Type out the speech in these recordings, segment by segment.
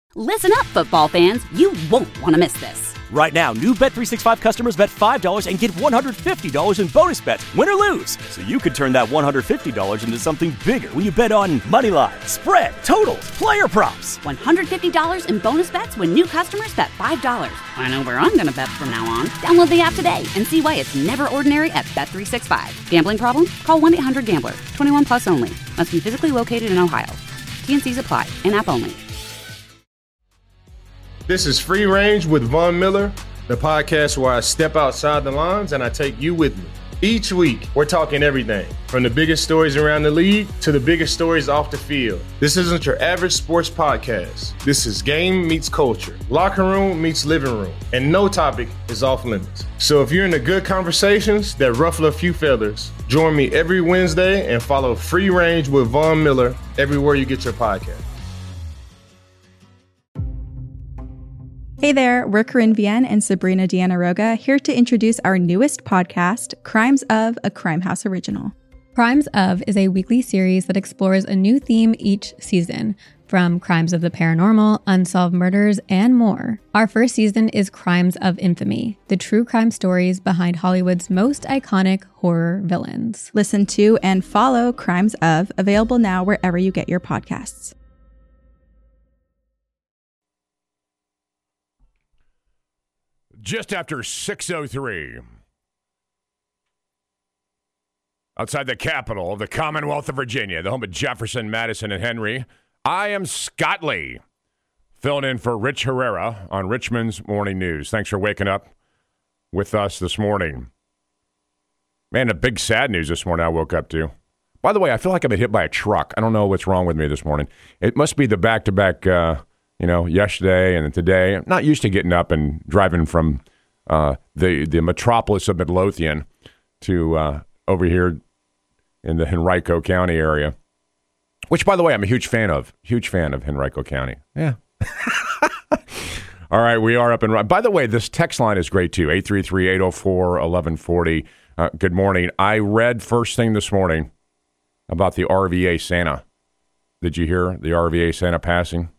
Listen up, football fans. You won't want to miss this. Right now, new Bet365 customers bet $5 and get $150 in bonus bets, win or lose. So you could turn that $150 into something bigger when you bet on money line, spread, totals, player props. $150 in bonus bets when new customers bet $5. I know where I'm going to bet from now on. Download the app today and see why it's never ordinary at Bet365. Gambling problem? Call 1-800-GAMBLER. 21 plus only. Must be physically located in Ohio. T&Cs apply. In-app only. This is Free Range with Von Miller, the podcast where I step outside the lines and I take you with me. Each week, we're talking everything from the biggest stories around the league to the biggest stories off the field. This isn't your average sports podcast. This is game meets culture, locker room meets living room, and no topic is off limits. So if you're into good conversations that ruffle a few feathers, join me every Wednesday and follow Free Range with Von Miller everywhere you get your podcast. Hey there, we're Corinne Vienne and Sabrina Diana-Roga here to introduce our newest podcast, Crimes of, a Crime House original. Crimes of is a weekly series that explores a new theme each season, from crimes of the paranormal, unsolved murders, and more. Our first season is Crimes of Infamy, the true crime stories behind Hollywood's most iconic horror villains. Listen to and follow Crimes of, available now wherever you get your podcasts. Just after 6:03, outside the capital of the Commonwealth of Virginia, the home of Jefferson, Madison, and Henry, I am Scott Lee, filling in for Rich Herrera on Richmond's Morning News. Thanks for waking up with us this morning. Man, the big sad news this morning I woke up to. By the way, I feel like I've been hit by a truck. I don't know what's wrong with me this morning. It must be the back-to-back yesterday and today. I'm not used to getting up and driving from the metropolis of Midlothian to over here in the Henrico County area, which, by the way, I'm a huge fan of Henrico County. Yeah. All right, we are up and running. By the way, this text line is great, too, 833-804-1140. Good morning. I read first thing this morning about the RVA Santa. Did you hear the RVA Santa passing?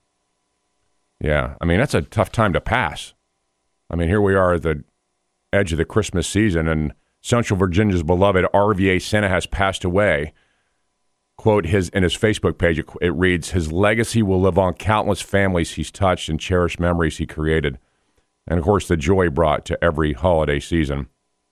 Yeah, I mean, that's a tough time to pass. I mean, here we are at the edge of the Christmas season, and Central Virginia's beloved RVA Santa has passed away. Quote, in his Facebook page, it reads, "His legacy will live on countless families he's touched and cherished memories he created. And, of course, the joy brought to every holiday season."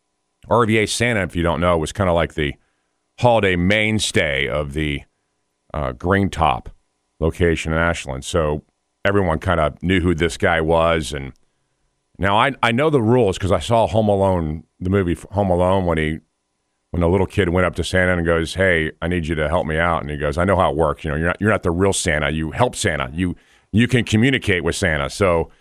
RVA Santa, if you don't know, was kind of like the holiday mainstay of the Green Top location in Ashland. So everyone kind of knew who this guy was. And now I know the rules because I saw Home Alone, the movie Home Alone, when the little kid went up to Santa and goes, "Hey, I need you to help me out." And he goes, "I know how it works. You know, you're not the real Santa. You help Santa. You can communicate with Santa." So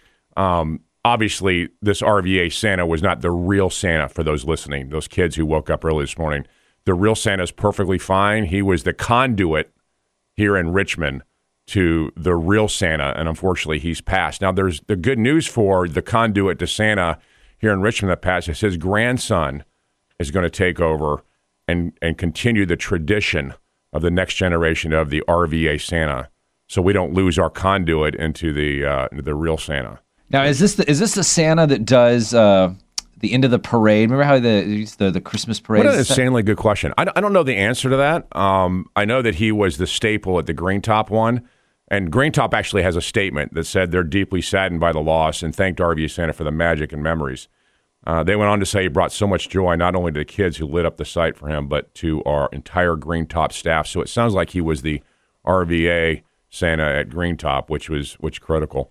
obviously this RVA Santa was not the real Santa for those listening, those kids who woke up early this morning. The real Santa is perfectly fine. He was the conduit here in Richmond to the real Santa, and unfortunately he's passed. Now there's the good news for the conduit to Santa here in Richmond that passed. His grandson is going to take over and continue the tradition of the next generation of the RVA Santa, so we don't lose our conduit into the real Santa. Now, is this the Santa that does the end of the parade? Remember how the Christmas parade? What an insanely good question. I don't know the answer to that. I know that he was the staple at the Green Top one. And Green Top actually has a statement that said they're deeply saddened by the loss and thanked RVA Santa for the magic and memories. They went on to say he brought so much joy not only to the kids who lit up the site for him, but to our entire Green Top staff. So it sounds like he was the RVA Santa at Green Top, which critical.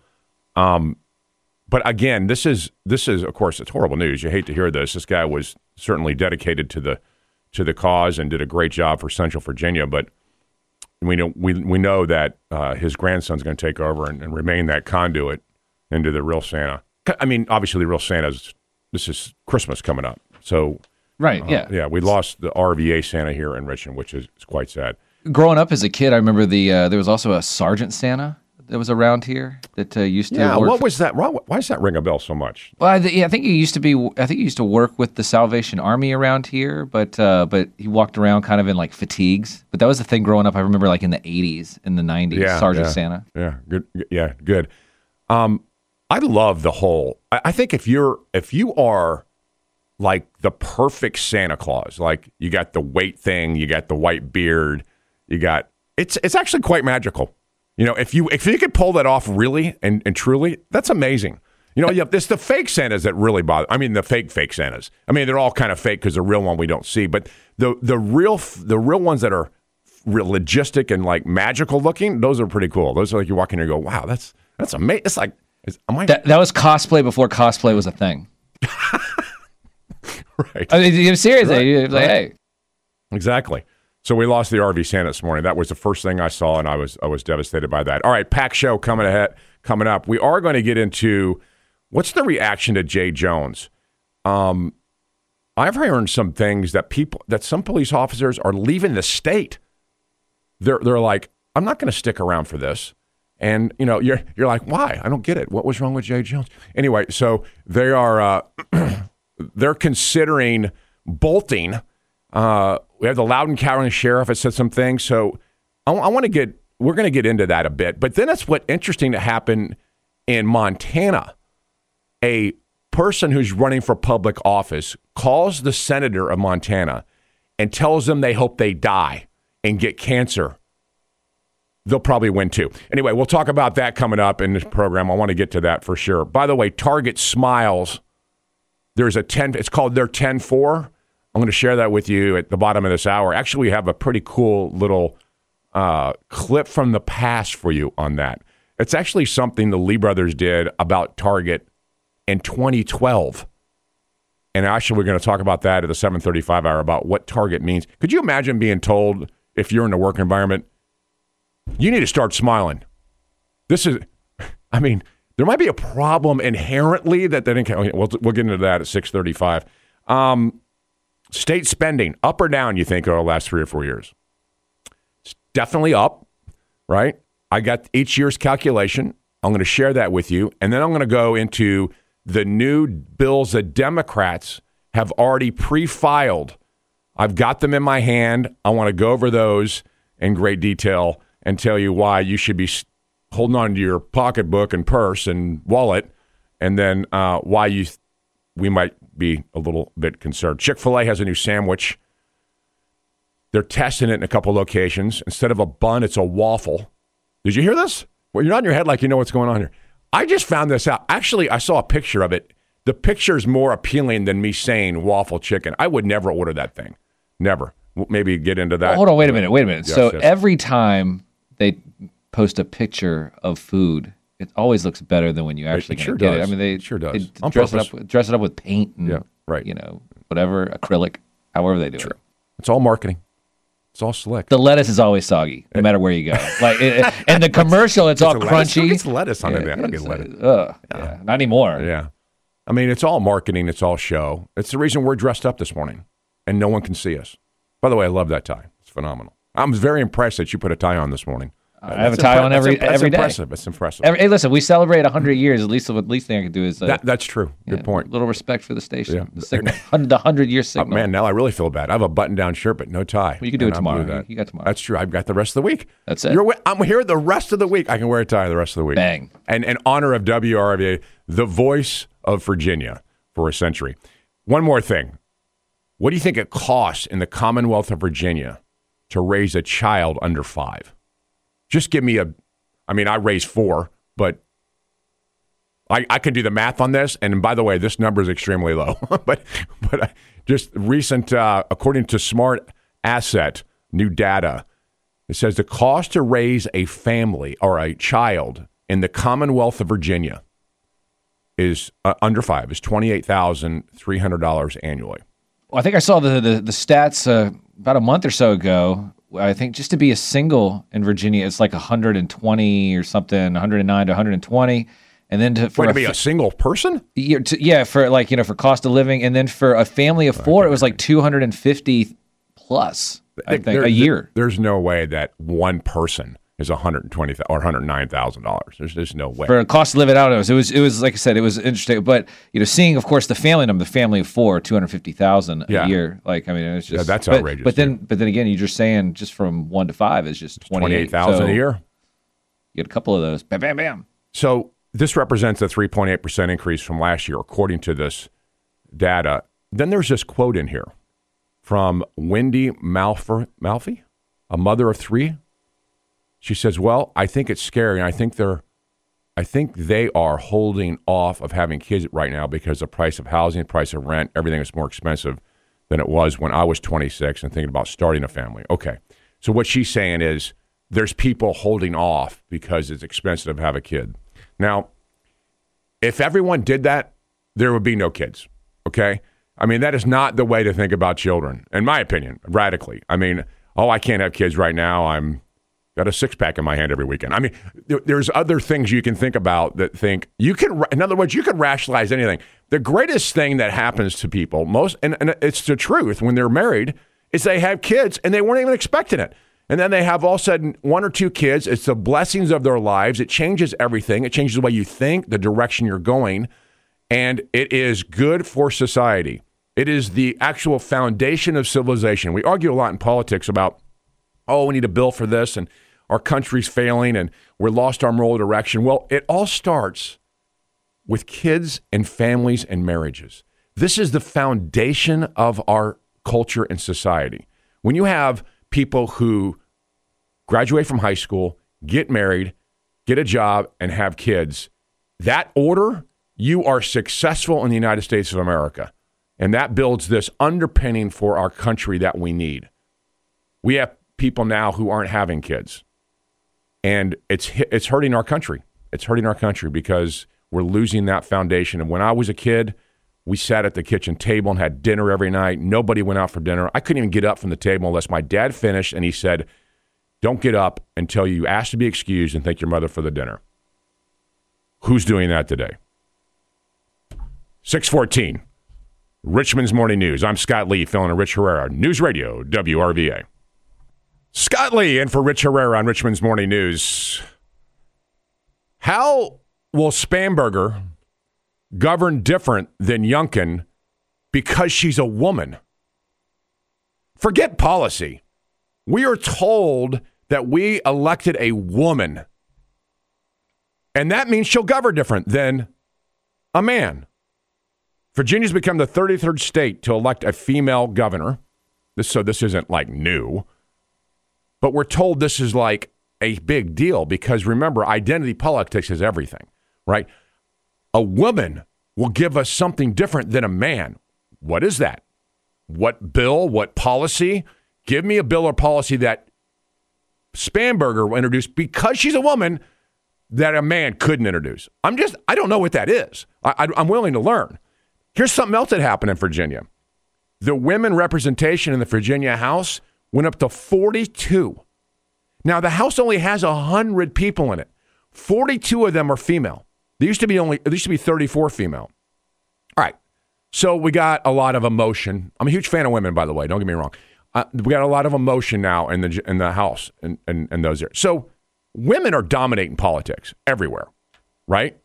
But again, this is of course it's horrible news. You hate to hear this. This guy was certainly dedicated to the cause and did a great job for Central Virginia, but we know that his grandson's going to take over and remain that conduit into the real Santa. I mean, obviously, the real Santa's, this is Christmas coming up. So, right, yeah. We lost the RVA Santa here in Richmond, which is quite sad. Growing up as a kid, I remember there was also a Sergeant Santa that was around here that used to. Yeah, work what was that? Why does that ring a bell so much? Well, I think he used to work with the Salvation Army around here, but he walked around kind of in like fatigues. But that was the thing growing up. I remember like in the 80s, in the 90s, Sergeant Santa. Yeah, good. Yeah, good. I love the whole. I think if you are like the perfect Santa Claus, like you got the weight thing, you got the white beard, you got it's actually quite magical. You know, if you could pull that off really and truly, that's amazing. You know, it's the fake Santas that really bother. I mean, the fake Santas. I mean, they're all kind of fake because the real one we don't see, but the real ones that are real logistic and like magical looking, those are pretty cool. Those are like you walk in and you go, wow, that's amazing. It's like that was cosplay before cosplay was a thing. Right. I mean, you're serious. Right. You're like, hey. Exactly. So we lost the RV Santa this morning. That was the first thing I saw, and I was devastated by that. All right, pack show coming up. We are going to get into what's the reaction to Jay Jones. I've heard some things that some police officers are leaving the state. They're like, I'm not going to stick around for this. And you know, you're like, why? I don't get it. What was wrong with Jay Jones? Anyway, so they are they're considering bolting. We have the Loudoun County Sheriff has said some things. So we're going to get into that a bit. But then that's what's interesting to happen in Montana. A person who's running for public office calls the senator of Montana and tells them they hope they die and get cancer. They'll probably win too. Anyway, we'll talk about that coming up in this program. I want to get to that for sure. By the way, Target Smiles. It's called their 10-4. I'm going to share that with you at the bottom of this hour. Actually, we have a pretty cool little clip from the past for you on that. It's actually something the Lee brothers did about Target in 2012. And actually, we're going to talk about that at the 7:35 hour about what Target means. Could you imagine being told, if you're in a work environment, you need to start smiling? There might be a problem inherently that they didn't. We'll get into that at 6:35. State spending, up or down, you think, over the last 3 or 4 years? It's definitely up, right? I got each year's calculation. I'm going to share that with you. And then I'm going to go into the new bills that Democrats have already pre-filed. I've got them in my hand. I want to go over those in great detail and tell you why you should be holding on to your pocketbook and purse and wallet, and then why we might be a little bit concerned. Chick-fil-A has a new sandwich. They're testing it in a couple locations. Instead of a bun, it's a waffle. Did you hear this? Well, you're nodding your head like you know what's going on here. I just found this out. Actually, I saw a picture of it. The picture's more appealing than me saying waffle chicken. I would never order that thing. Never. Maybe get into that. Well, hold on, wait a minute. Yes, so yes. Every time they post a picture of food, it always looks better than when you actually get it. I mean, it sure does. They dress it up with paint and whatever, acrylic, however they do it. It's all marketing. It's all slick. The lettuce is always soggy, no matter where you go. And the commercial, it's all crunchy. It's lettuce on it. I don't get lettuce. Yeah, not anymore. Yeah. I mean, it's all marketing. It's all show. It's the reason we're dressed up this morning, and no one can see us. By the way, I love that tie. It's phenomenal. I'm very impressed that you put a tie on this morning. I have a tie on every day. Impressive. It's impressive. Hey, listen, we celebrate 100 years. At least the least thing I can do is that's true. Good point. A little respect for the station. Yeah. The signal, the 100-year signal. Man, now I really feel bad. I have a button-down shirt, but no tie. Well, you can do it tomorrow. You got tomorrow. That's true. I've got the rest of the week. That's it. I'm here the rest of the week. I can wear a tie the rest of the week. Bang. And in honor of WRVA, the voice of Virginia for a century. One more thing. What do you think it costs in the Commonwealth of Virginia to raise a child under 5? Just give me I raised 4, but I can do the math on this. And by the way, this number is extremely low. but just recent, according to Smart Asset, new data, it says the cost to raise a family or a child in the Commonwealth of Virginia is under 5 is $28,300 annually. Well, I think I saw the stats about a month or so ago. I think just to be a single in Virginia, it's like 120 or something, 109 to 120, and then to be a single person, for cost of living, and then for a family of 4, it was like 250 plus. I think a year. There's no way that one person is $120,000 or $109,000. There's just no way. For a cost of living, I don't know. It was like I said, it was interesting. But seeing, of course, the family number, the family of 4, $250,000 a year. It's just that's outrageous. But then again, you're just saying just from 1 to 5 is just $28,000 a year. You get a couple of those. Bam, bam, bam. So this represents a 3.8% increase from last year, according to this data. Then there's this quote in here from Wendy Malfi, a mother of 3. She says, well, I think it's scary, and I think they are holding off of having kids right now because the price of housing, the price of rent, everything is more expensive than it was when I was 26 and thinking about starting a family. Okay, so what she's saying is there's people holding off because it's expensive to have a kid. Now, if everyone did that, there would be no kids, okay? I mean, that is not the way to think about children, in my opinion, radically. I mean, I can't have kids right now. I'm got a six-pack in my hand every weekend. I mean, there's other things you can think about that think you can, in other words, you can rationalize anything. The greatest thing that happens to people, and it's the truth, when they're married, is they have kids and they weren't even expecting it. And then they have all of a sudden 1 or 2 kids. It's the blessings of their lives. It changes everything. It changes the way you think, the direction you're going, and it is good for society. It is the actual foundation of civilization. We argue a lot in politics about, we need a bill for this, and our country's failing, and we're lost our moral direction. Well, it all starts with kids and families and marriages. This is the foundation of our culture and society. When you have people who graduate from high school, get married, get a job, and have kids, that order, you are successful in the United States of America. And that builds this underpinning for our country that we need. We have people now who aren't having kids. And it's hurting our country. It's hurting our country because we're losing that foundation. And when I was a kid, we sat at the kitchen table and had dinner every night. Nobody went out for dinner. I couldn't even get up from the table unless my dad finished and he said, don't get up until you ask to be excused and thank your mother for the dinner. Who's doing that today? 6:14, Richmond's Morning News. I'm Scott Lee, filling in Rich Herrera, News Radio, WRVA. Scott Lee in for Rich Herrera on Richmond's Morning News. How will Spanberger govern different than Youngkin because she's a woman? Forget policy. We are told that we elected a woman, and that means she'll govern different than a man. Virginia's become the 33rd state to elect a female governor. So this isn't like new. But we're told this is like a big deal because, remember, identity politics is everything, right? A woman will give us something different than a man. What is that? What bill? What policy? Give me a bill or policy that Spanberger will introduce because she's a woman that a man couldn't introduce. I don't know what that is. I'm willing to learn. Here's something else that happened in Virginia. The women representation in the Virginia House went up to 42. Now, the House only has 100 people in it. 42 of them are female. There used to be 34 female. All right. So we got a lot of emotion. I'm a huge fan of women, by the way. Don't get me wrong. We got a lot of emotion now in the House and those areas. So women are dominating politics everywhere, right?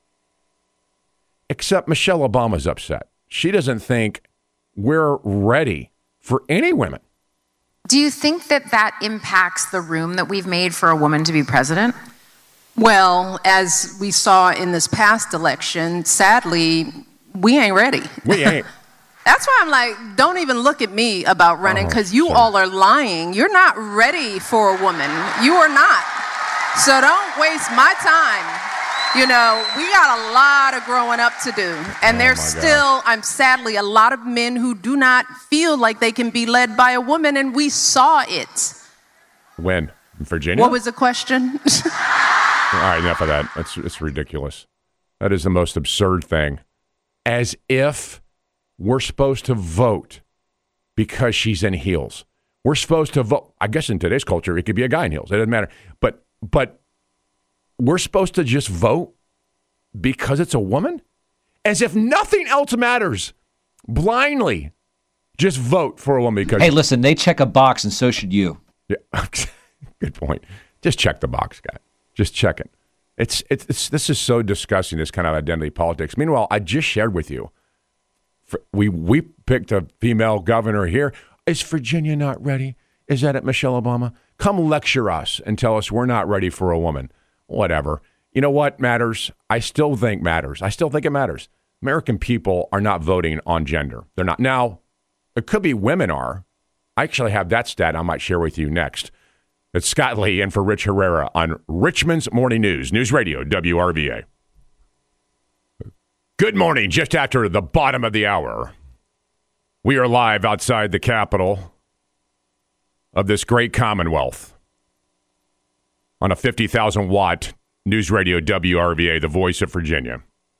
Except Michelle Obama's upset. She doesn't think we're ready for any women. Do you think that impacts the room that we've made for a woman to be president? Well, as we saw in this past election, sadly, we ain't ready. We ain't. That's why I'm like, don't even look at me about running, because you all are lying. You're not ready for a woman. You are not. So don't waste my time. You know, we got a lot of growing up to do. And there's still, sadly, a lot of men who do not feel like they can be led by a woman, and we saw it. When? In Virginia? What was the question? All right, enough of that. It's ridiculous. That is the most absurd thing. As if we're supposed to vote because she's in heels. We're supposed to vote. I guess in today's culture, it could be a guy in heels. It doesn't matter. But we're supposed to just vote because it's a woman? As if nothing else matters. Blindly. Just vote for a woman because... Hey, listen, they check a box and so should you. Yeah, good point. Just check the box, guy. Just check it. This is so disgusting, this kind of identity politics. Meanwhile, I just shared with you, we picked a female governor here. Is Virginia not ready? Is that it, Michelle Obama? Come lecture us and tell us we're not ready for a woman. Whatever. You know what matters? I still think it matters. American people are not voting on gender. They're not. Now, it could be women are. I actually have that stat I might share with you next. It's Scott Lee in for Rich Herrera on Richmond's Morning News, News Radio, WRVA. Good morning, just after the bottom of the hour. We are live outside the capital of this great Commonwealth on a 50,000-watt News Radio WRVA, the voice of Virginia,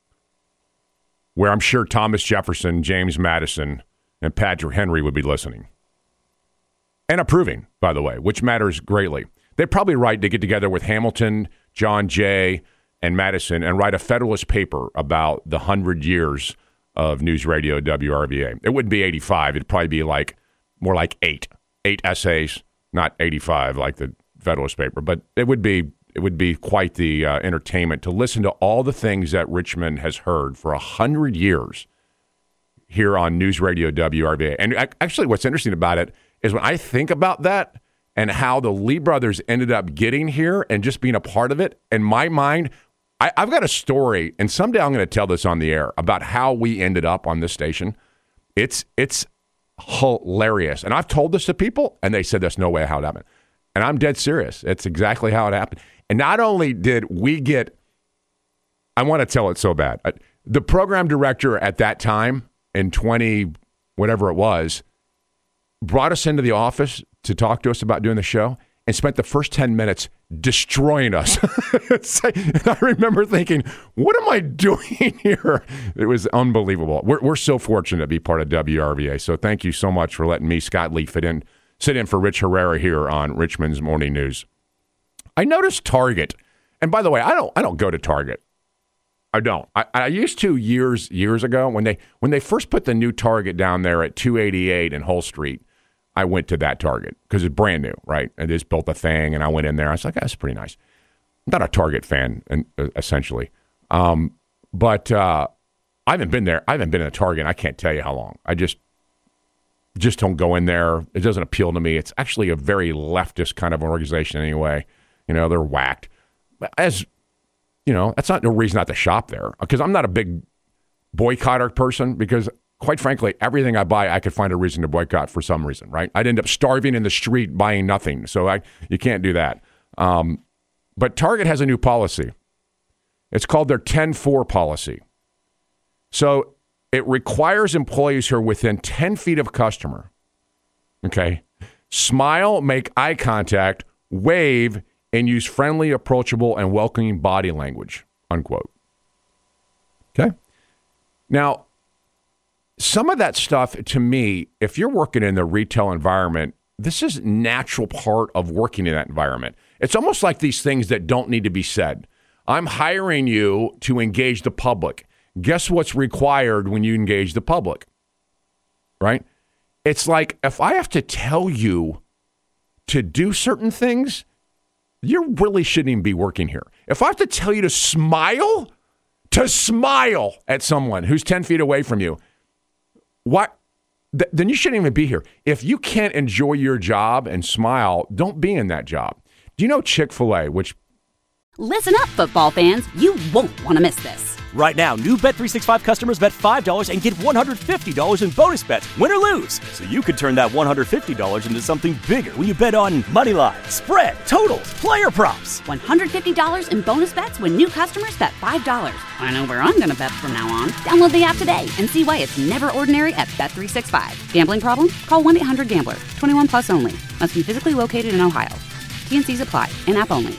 where I'm sure Thomas Jefferson, James Madison, and Patrick Henry would be listening. And approving, by the way, which matters greatly. They'd probably write to get together with Hamilton, John Jay, and Madison and write a Federalist paper about the 100 years of News Radio WRVA. It wouldn't be 85. It'd probably be more like 8 essays, not 85 like the Federalist paper. But it would be quite the entertainment to listen to all the things that Richmond has heard for 100 years here on News Radio WRVA. And actually, what's interesting about it is when I think about that and how the Lee brothers ended up getting here and just being a part of it, in my mind, I've got a story, and someday I'm going to tell this on the air about how we ended up on this station. It's hilarious. And I've told this to people, and they said there's no way how it happened. And I'm dead serious. It's exactly how it happened. And not only did we get, I want to tell it so bad. The program director at that time, in 20, whatever it was, brought us into the office to talk to us about doing the show and spent the first 10 minutes destroying us. I remember thinking, what am I doing here? It was unbelievable. We're so fortunate to be part of WRVA. So thank you so much for letting me, Scott Lee, sit in for Rich Herrera here on Richmond's Morning News. I noticed Target, and by the way, I don't go to Target. I don't. I used to years ago when they first put the new Target down there at 288 in Hull Street. I went to that Target because it's brand new, right? And they just built a thing, and I went in there. I was like, that's pretty nice. I'm not a Target fan, essentially. But I haven't been there. I haven't been in a Target. I can't tell you how long. I just don't go in there. It doesn't appeal to me. It's actually a very leftist kind of organization anyway. You know, they're whacked. As you know, that's not no reason not to shop there, because I'm not a big boycotter person, because quite frankly, everything I buy, I could find a reason to boycott for some reason, right? I'd end up starving in the street buying nothing. So you can't do that. But Target has a new policy. It's called their 10-4 policy. So it requires employees who are within 10 feet of customer, okay, smile, make eye contact, wave, and use friendly, approachable, and welcoming body language, unquote. Okay? Now, some of that stuff, to me, if you're working in the retail environment, this is a natural part of working in that environment. It's almost like these things that don't need to be said. I'm hiring you to engage the public. Guess what's required when you engage the public, right? It's like if I have to tell you to do certain things, you really shouldn't even be working here. If I have to tell you to smile at someone who's 10 feet away from you, what? Then you shouldn't even be here. If you can't enjoy your job and smile, don't be in that job. Do you know Chick-fil-A, which... Listen up, football fans. You won't want to miss this. Right now, new Bet365 customers bet $5 and get $150 in bonus bets, win or lose. So you could turn that $150 into something bigger when you bet on money line, spread, totals, player props. $150 in bonus bets when new customers bet $5. I know where I'm going to bet from now on. Download the app today and see why it's never ordinary at Bet365. Gambling problem? Call 1-800-GAMBLER. 21 plus only. Must be physically located in Ohio. T&Cs apply. In-app only.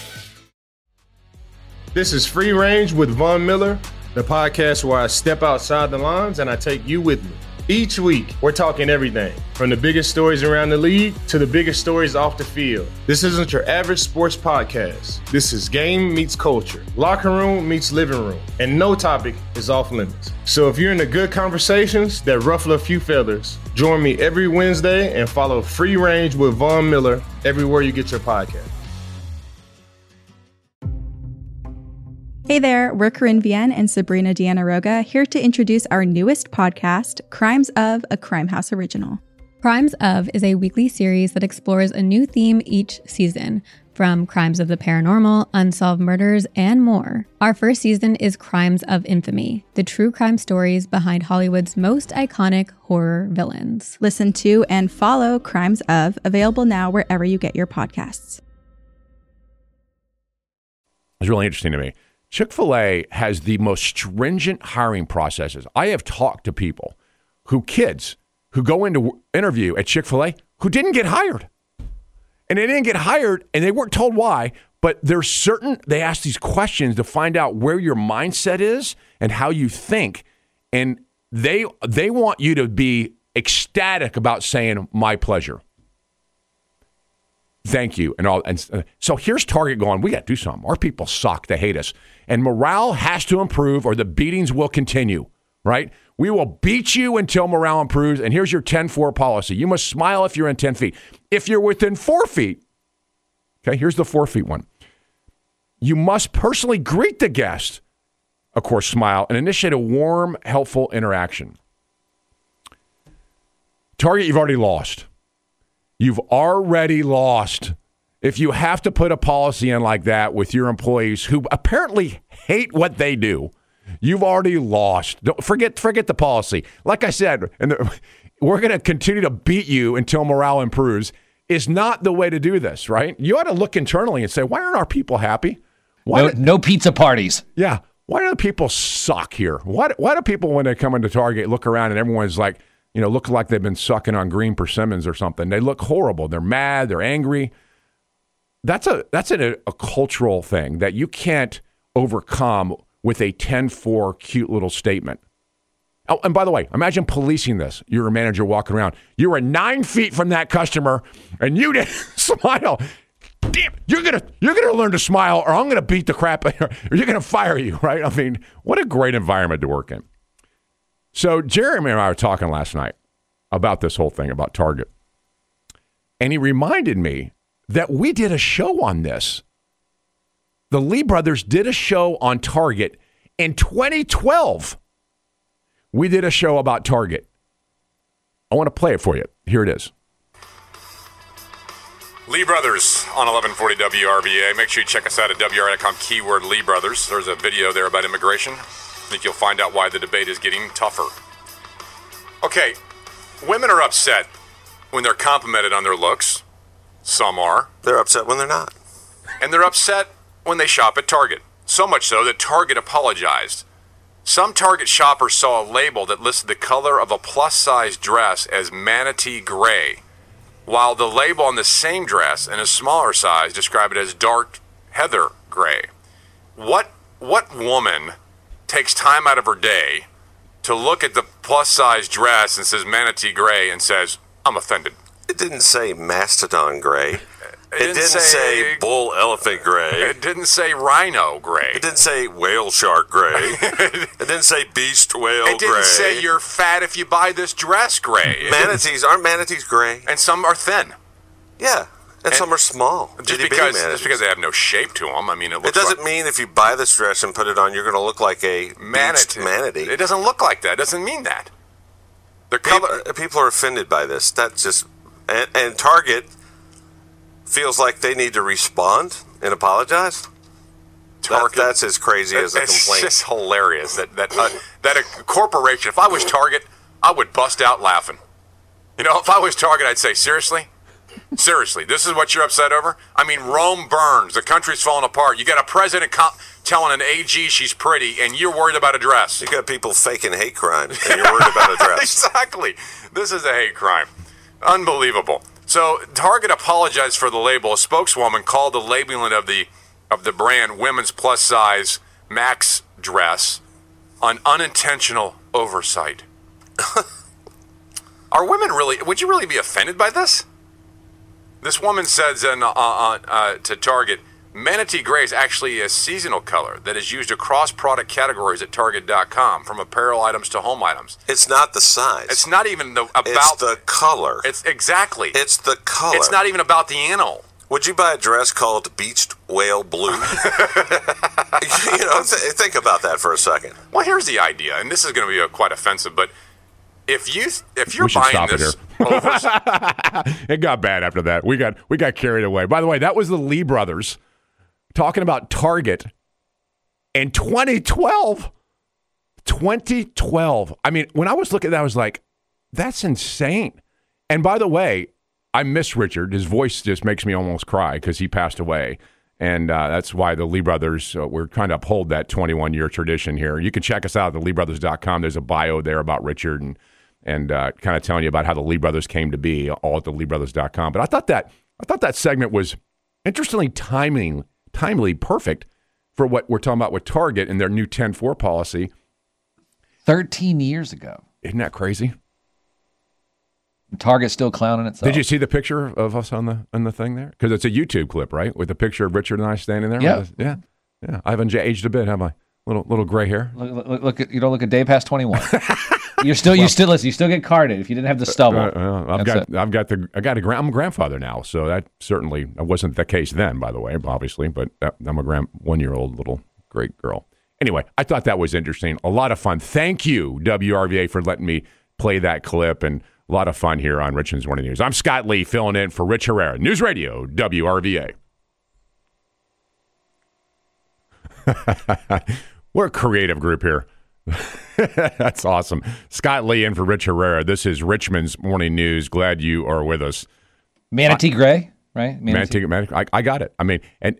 This is Free Range with Von Miller, the podcast where I step outside the lines and I take you with me. Each week, we're talking everything from the biggest stories around the league to the biggest stories off the field. This isn't your average sports podcast. This is game meets culture, locker room meets living room, and no topic is off limits. So if you're into good conversations that ruffle a few feathers, join me every Wednesday and follow Free Range with Von Miller everywhere you get your podcast. Hey there, we're Corinne Vienne and Sabrina Diana-Roga here to introduce our newest podcast, Crimes of, a Crime House original. Crimes of is a weekly series that explores a new theme each season, from crimes of the paranormal, unsolved murders, and more. Our first season is Crimes of Infamy, the true crime stories behind Hollywood's most iconic horror villains. Listen to and follow Crimes of, available now wherever you get your podcasts. It's really interesting to me. Chick-fil-A has the most stringent hiring processes. I have talked to people kids who go into interview at Chick-fil-A who didn't get hired. And they didn't get hired, and they weren't told why, but they ask these questions to find out where your mindset is and how you think. And they want you to be ecstatic about saying, my pleasure. Thank you. And all. And so here's Target going, we got to do something. Our people suck. They hate us. And morale has to improve or the beatings will continue, right? We will beat you until morale improves. And here's your 10-4 policy. You must smile if you're in 10 feet. If you're within 4 feet, okay, here's the 4 feet one. You must personally greet the guest, of course, smile, and initiate a warm, helpful interaction. Target, you've already lost. You've already lost. If you have to put a policy in like that with your employees who apparently hate what they do, you've already lost. Don't forget the policy. Like I said, we're going to continue to beat you until morale improves is not the way to do this, right? You ought to look internally and say, why aren't our people happy? No pizza parties. Yeah. Why do the people suck here? Why do people, when they come into Target, look around and everyone's like, look like they've been sucking on green persimmons or something? They look horrible. They're mad. They're angry. That's a cultural thing that you can't overcome with a 10-4 cute little statement. Oh, and by the way, imagine policing this. You're a manager walking around. You were 9 feet from that customer, and you didn't smile. Damn, you're gonna learn to smile, or I'm gonna beat the crap out of you, or you're gonna fire you, right? I mean, what a great environment to work in. So Jeremy and I were talking last night about this whole thing about Target, and he reminded me that we did a show on this. The Lee brothers did a show on Target in 2012. We did a show about Target. I want to play it for you. Here it is. Lee Brothers on 1140 WRVA. Make sure you check us out at WRVA.com, keyword Lee Brothers. There's a video there about immigration. I think you'll find out why the debate is getting tougher. Okay, women are upset when they're complimented on their looks. Some are. They're upset when they're not. And they're upset when they shop at Target. So much so that Target apologized. Some Target shoppers saw a label that listed the color of a plus-size dress as manatee gray, while the label on the same dress in a smaller size described it as dark heather gray. What woman takes time out of her day to look at the plus-size dress and says manatee gray and says, I'm offended? It didn't say mastodon gray. It didn't say bull elephant gray. It didn't say rhino gray. It didn't say whale shark gray. It didn't say beast whale gray. It didn't say you're fat if you buy this dress gray. Aren't manatees gray? And some are thin. Yeah, and some are small. Just because they have no shape to them. I mean, it doesn't mean if you buy this dress and put it on, you're going to look like a manatee. It doesn't look like that. It doesn't mean that. People are offended by this. That's just and Target feels like they need to respond and apologize. That's as crazy as a complaint. It's just hilarious that a corporation. If I was Target, I would bust out laughing. If I was Target, I'd say, seriously, this is what you're upset over? I mean, Rome burns. The country's falling apart. You got a president telling an AG she's pretty, and you're worried about a dress. You got people faking hate crime, and you're worried about a dress. Exactly. This is a hate crime. Unbelievable. So Target apologized for the label. A spokeswoman called the labeling of the brand women's plus size max dress an unintentional oversight. Are women really? Would you really be offended by this? This woman says to Target, manatee gray is actually a seasonal color that is used across product categories at Target.com, from apparel items to home items. It's not the size. It's not even It's the color. It's exactly. It's the color. It's not even about the animal. Would you buy a dress called beached whale blue? Think about that for a second. Well, here's the idea, and this is going to be quite offensive, but If you're we should buying stop this, it here. It got bad after that. We got carried away. By the way, that was the Lee brothers talking about Target in 2012. 2012. I mean, when I was looking at that, I was like, that's insane. And by the way, I miss Richard. His voice just makes me almost cry because he passed away. And that's why the Lee brothers, we're trying to uphold that 21-year tradition here. You can check us out at theleebrothers.com. There's a bio there about Richard and kind of telling you about how the Lee brothers came to be, all at theleebrothers.com. But I thought that segment was interestingly timely, perfect for what we're talking about with Target and their new 10-4 policy. 13 years ago. Isn't that crazy? Target's still clowning itself. Did you see the picture of us on the thing there? Because it's a YouTube clip, right? With the picture of Richard and I standing there. Yep. Yeah. I haven't aged a bit, have I? Little gray hair. Look at, you don't look a day past 21. You still get carded if you didn't have the stubble. I'm a grandfather now, so that wasn't the case then, by the way, obviously. But I'm a 1-year-old little great girl. Anyway, I thought that was interesting. A lot of fun. Thank you, WRVA, for letting me play that clip, and a lot of fun here on Richmond's Morning News. I'm Scott Lee, filling in for Rich Herrera, News Radio WRVA. We're a creative group here. That's awesome. Scott Lee in for Rich Herrera. This is Richmond's Morning News. Glad you are with us. Manatee Gray, right? Manatee. I got it. I mean, and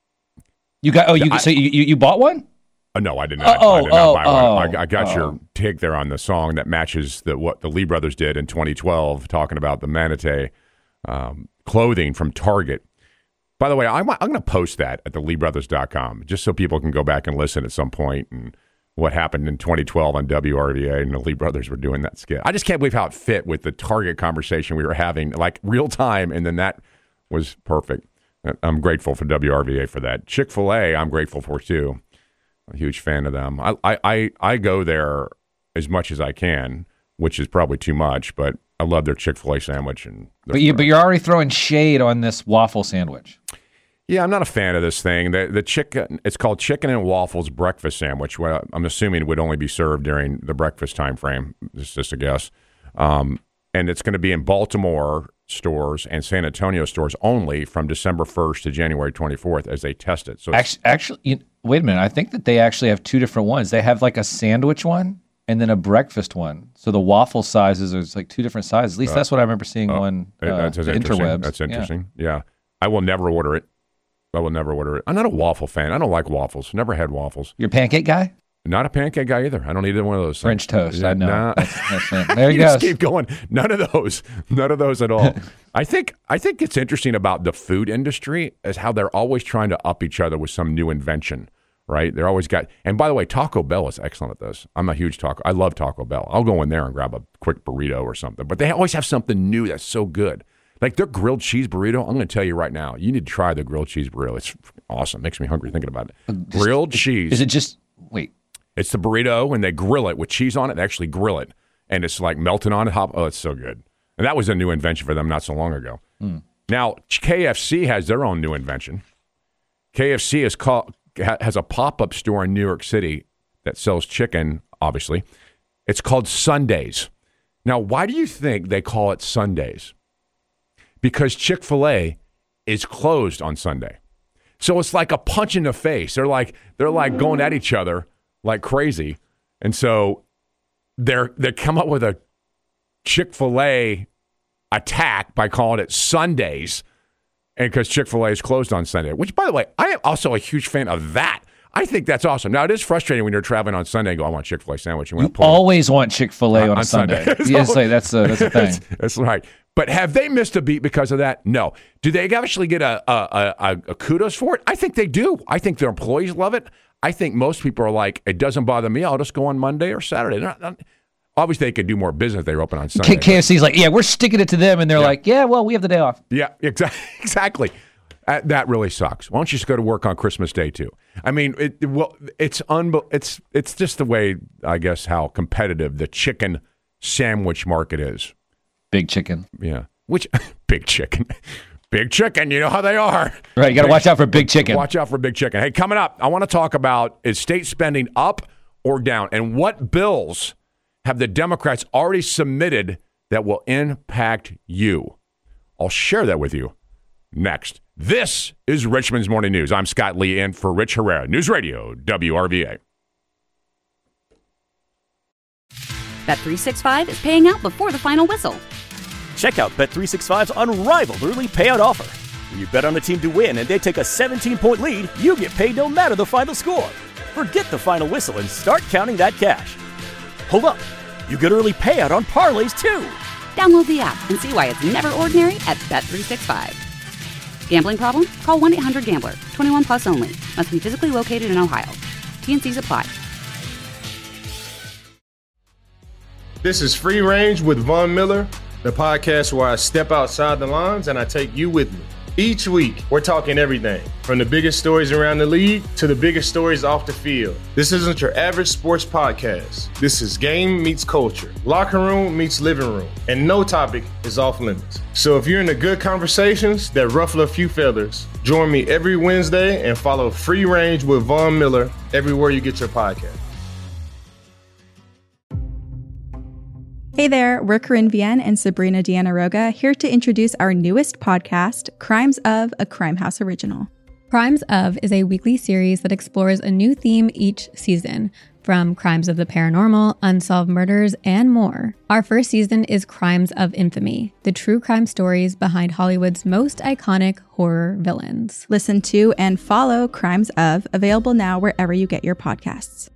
you got. So you bought one? No, I did not. I did not buy one. I got your take there on the song that matches what the Lee brothers did in 2012, talking about the Manatee clothing from Target. By the way, I'm going to post that at theleebrothers.com just so people can go back and listen at some point and what happened in 2012 on WRVA and the Lee brothers were doing that skit. I just can't believe how it fit with the Target conversation we were having, like real time, and then that was perfect. I'm grateful for WRVA for that. Chick-fil-A, I'm grateful for too. A huge fan of them. I go there as much as I can, which is probably too much, but I love their Chick-fil-A sandwich. But you're already throwing shade on this waffle sandwich. Yeah, I'm not a fan of this thing. The chicken, it's called Chicken and Waffles Breakfast Sandwich. Well, I'm assuming it would only be served during the breakfast time frame. It's just a guess. And it's going to be in Baltimore stores and San Antonio stores only from December 1st to January 24th as they test it. So actually, wait a minute. I think that they actually have two different ones. They have like a sandwich one and then a breakfast one. So the waffle sizes are like two different sizes. At least that's what I remember seeing on the interwebs. That's interesting. Yeah. I will never order it. I'm not a waffle fan. I don't like waffles. Never had waffles. You're a pancake guy? Not a pancake guy either. I don't need one of those. French toast. I know. Nah. That's it. There you go. Just keep going. None of those. None of those at all. I think it's interesting about the food industry is how they're always trying to up each other with some new invention, right? They're always got. And by the way, Taco Bell is excellent at this. I'm a huge I love Taco Bell. I'll go in there and grab a quick burrito or something. But they always have something new that's so good. Like their grilled cheese burrito, I'm going to tell you right now, you need to try the grilled cheese burrito. It's awesome. Makes me hungry thinking about it. Grilled cheese. Is it just, wait. It's the burrito, and they grill it with cheese on it. They actually grill it, and it's like melting on it. Oh, it's so good. And that was a new invention for them not so long ago. Now, KFC has their own new invention. KFC has a pop-up store in New York City that sells chicken, obviously. It's called Sundays. Now, why do you think they call it Sundays? Because Chick-fil-A is closed on Sunday. So it's like a punch in the face. They're like going at each other like crazy. And so they come up with a Chick-fil-A attack by calling it Sundays, and because Chick-fil-A is closed on Sunday, which, by the way, I am also a huge fan of that. I think that's awesome. Now, it is frustrating when you're traveling on Sunday and go, I want Chick-fil-A sandwich. You always want Chick-fil-A on Sunday. Yes, that's a thing. That's right. But have they missed a beat because of that? No. Do they actually get a kudos for it? I think they do. I think their employees love it. I think most people are like, it doesn't bother me. I'll just go on Monday or Saturday. Obviously, they could do more business if they were open on Sunday. KFC's like, yeah, we're sticking it to them. And they're like, yeah, well, we have the day off. Yeah, exactly. That really sucks. Why don't you just go to work on Christmas Day, too? I mean, it's just the way, I guess, how competitive the chicken sandwich market is. Big chicken. Yeah. Big chicken. Big chicken, you know how they are. Right, you got to watch out for big chicken. Watch out for big chicken. Hey, coming up, I want to talk about, is state spending up or down? And what bills have the Democrats already submitted that will impact you? I'll share that with you next. This is Richmond's Morning News. I'm Scott Lee in for Rich Herrera, News Radio, WRVA. Bet365 is paying out before the final whistle. Check out Bet365's unrivaled early payout offer. When you bet on a team to win and they take a 17-point lead, you get paid no matter the final score. Forget the final whistle and start counting that cash. Hold up. You get early payout on parlays, too. Download the app and see why it's never ordinary at Bet365. Gambling problem? Call 1-800-GAMBLER. 21 plus only. Must be physically located in Ohio. T&Cs apply. This is Free Range with Von Miller, the podcast where I step outside the lines and I take you with me. Each week, we're talking everything from the biggest stories around the league to the biggest stories off the field. This isn't your average sports podcast. This is game meets culture, locker room meets living room, and no topic is off limits. So if you're into good conversations that ruffle a few feathers, join me every Wednesday and follow Free Range with Von Miller everywhere you get your podcast. Hey there, we're Corinne Vienne and Sabrina Diana-Roga here to introduce our newest podcast, Crimes of, a Crimehouse original. Crimes of is a weekly series that explores a new theme each season, from crimes of the paranormal, unsolved murders, and more. Our first season is Crimes of Infamy, the true crime stories behind Hollywood's most iconic horror villains. Listen to and follow Crimes of, available now wherever you get your podcasts.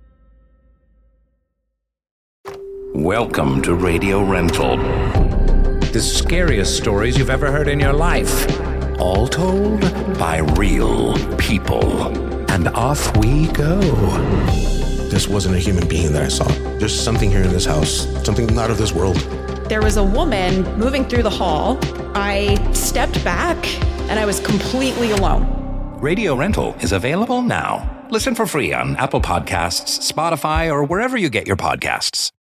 Welcome to Radio Rental. The scariest stories you've ever heard in your life. All told by real people. And off we go. This wasn't a human being that I saw. There's something here in this house, something not of this world. There was a woman moving through the hall. I stepped back and I was completely alone. Radio Rental is available now. Listen for free on Apple Podcasts, Spotify, or wherever you get your podcasts.